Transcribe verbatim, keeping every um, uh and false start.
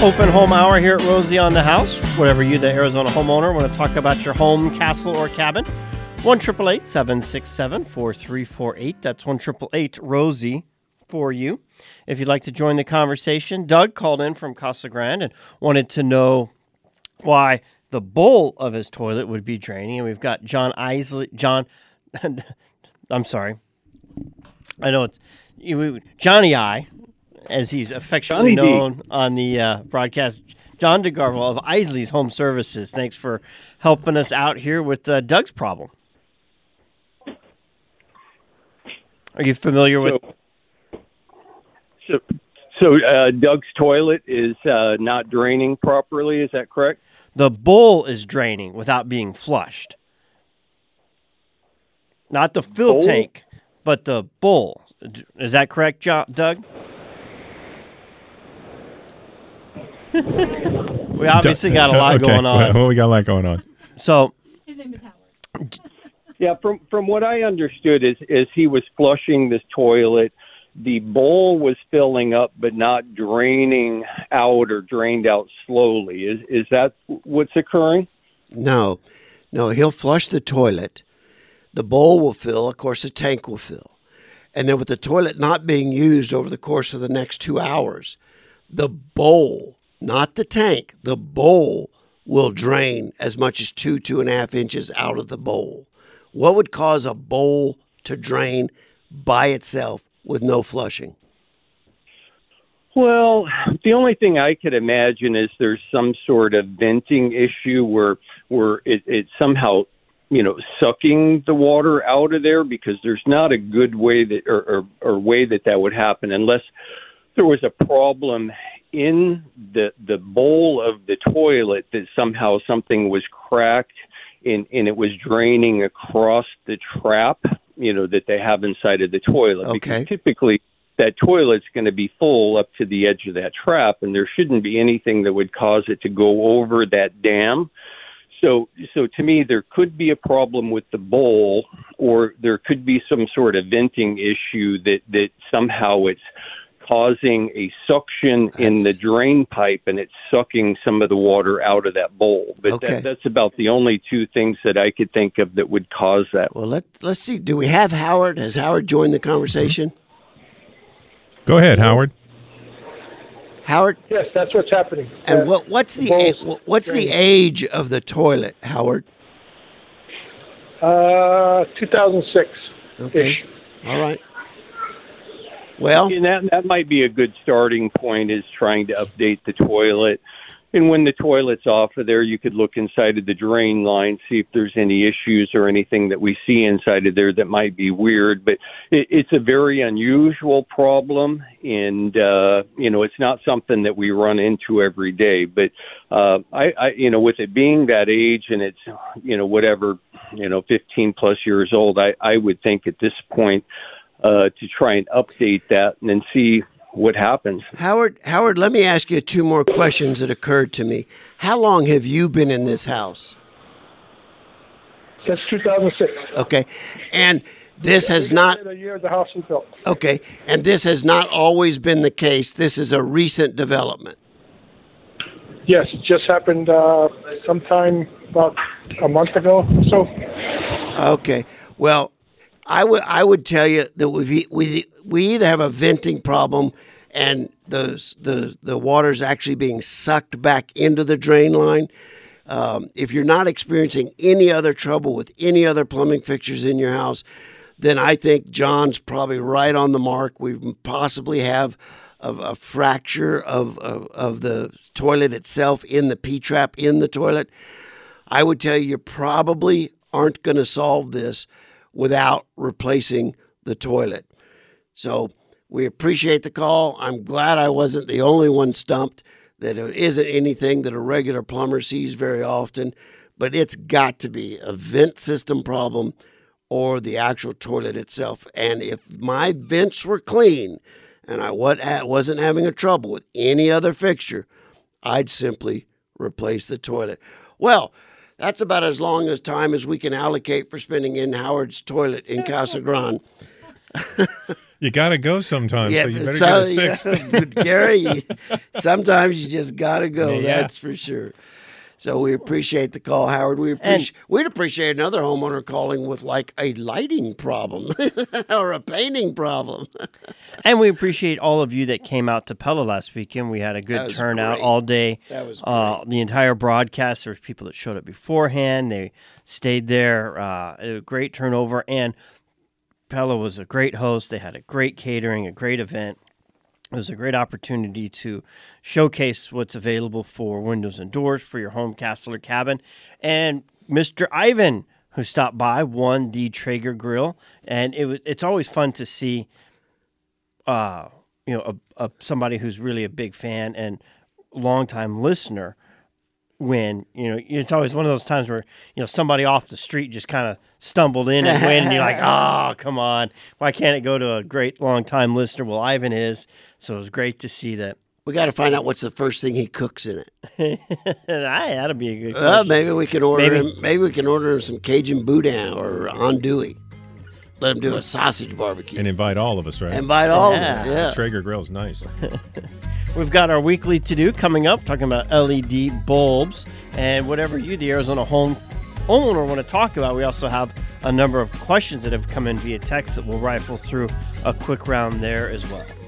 Open home hour here at Rosie on the House. Whatever you, the Arizona homeowner, want to talk about your home, castle, or cabin, one eight eight eight, seven six seven, four three four eight. That's one eight eight eight, Rosie for you. If you'd like to join the conversation, Doug called in from Casa Grande and wanted to know why the bowl of his toilet would be draining. And we've got John Isley, John, I'm sorry. I know it's Johnny I, as he's affectionately Johnny known on the uh, broadcast, John DeGarval of Isley's Home Services. Thanks for helping us out here with uh, Doug's problem. Are you familiar with? So, so, so uh, Doug's toilet is uh, not draining properly. Is that correct? The bowl is draining without being flushed. Not the fill Bowl? tank, but the bowl. Is that correct, Jo- Doug? We obviously got a lot okay. going on. Well, we got a lot going on. So, His name is Howard. Yeah, from from what I understood is is he was flushing this toilet, the bowl was filling up but not draining out or drained out slowly. Is is that what's occurring? No, no, he'll flush the toilet. The bowl will fill, of course the tank will fill. And then with the toilet not being used over the course of the next two hours, the bowl, not the tank, the bowl will drain as much as two, two and a half inches out of the bowl. What would cause a bowl to drain by itself with no flushing? Well, the only thing I could imagine is there's some sort of venting issue where where it, it somehow, you know, sucking the water out of there, because there's not a good way that or, or, or way that that would happen unless there was a problem in the the bowl of the toilet, that somehow something was cracked and, and it was draining across the trap, you know, that they have inside of the toilet. Okay. Because typically that toilet's going to be full up to the edge of that trap, and there shouldn't be anything that would cause it to go over that dam. So, so to me, there could be a problem with the bowl, or there could be some sort of venting issue that, that somehow it's causing a suction that's... in the drain pipe, and it's sucking some of the water out of that bowl. But okay. that, that's about the only two things that I could think of that would cause that. Well, let, let's see. Do we have Howard? Has Howard joined the conversation? Go ahead, Howard. Howard? Yes, that's what's happening. And Uh, what, what's the bowls a, what's the draining. age of the toilet, Howard? Uh, two thousand six. Okay. All right. Well, And that, that might be a good starting point, is trying to update the toilet. And when the toilet's off of there, you could look inside of the drain line, see if there's any issues or anything that we see inside of there that might be weird. But it, it's a very unusual problem, and, uh, you know, it's not something that we run into every day. But, uh, I, I, you know, with it being that age and it's, you know, whatever, you know, fifteen plus years old, I, I would think at this point uh, to try and update that and then see what happens. Howard, Howard, let me ask you two more questions that occurred to me. How long have you been in this house? Since two thousand six. Okay. And this has not, A year the house was built. okay, and this has not always been the case. This is a recent development. Yes, it just happened uh, sometime about a month ago or so. Okay. Well, I would I would tell you that we we we either have a venting problem and the the the water's actually being sucked back into the drain line. Um, if you're not experiencing any other trouble with any other plumbing fixtures in your house, then I think John's probably right on the mark. We possibly have a, a fracture of, of of the toilet itself in the P-trap in the toilet. I would tell you you probably aren't going to solve this without replacing the toilet. So we appreciate the call. I'm glad I wasn't the only one stumped, that it isn't anything that a regular plumber sees very often, but it's got to be a vent system problem or the actual toilet itself. And if my vents were clean and I wasn't having a trouble with any other fixture, I'd simply replace the toilet. Well, that's about as long as time as we can allocate for spending in Howard's toilet in Casa Grande. You got to go sometime, so you better so, get it fixed. yeah, Gary, you, sometimes you just got to go. Yeah. That's for sure. So we appreciate the call, Howard. We appreciate, we'd appreciate another homeowner calling with like a lighting problem or a painting problem. And we appreciate all of you that came out to Pella last weekend. We had a That good was turnout great. all day. That was uh, the entire broadcast. There was people that showed up beforehand. They stayed there. Uh, it was a great turnover. And Pella was a great host. They had a great catering, a great event. It was a great opportunity to showcase what's available for windows and doors for your home, castle, or cabin. And Mister Ivan, who stopped by, won the Traeger grill. And it was, it's always fun to see uh, you know, a, a, somebody who's really a big fan and longtime listener win. You know, it's always one of those times where, you know, somebody off the street just kind of stumbled in and win, and you're like, oh, come on. Why can't it go to a great long-time listener? Well, Ivan is, so it was great to see that. We got to find out what's the first thing he cooks in it. That'll be a good question. Well, maybe we can order Maybe. him. Maybe we can order him some Cajun boudin or andouille. Let him do a sausage barbecue. And invite all of us, right? Invite all Yeah. of us. Yeah. The Traeger grill's nice. We've got our weekly to-do coming up, talking about L E D bulbs and whatever you, the Arizona home homeowner, want to talk about. We also have a number of questions that have come in via text that we'll rifle through a quick round there as well.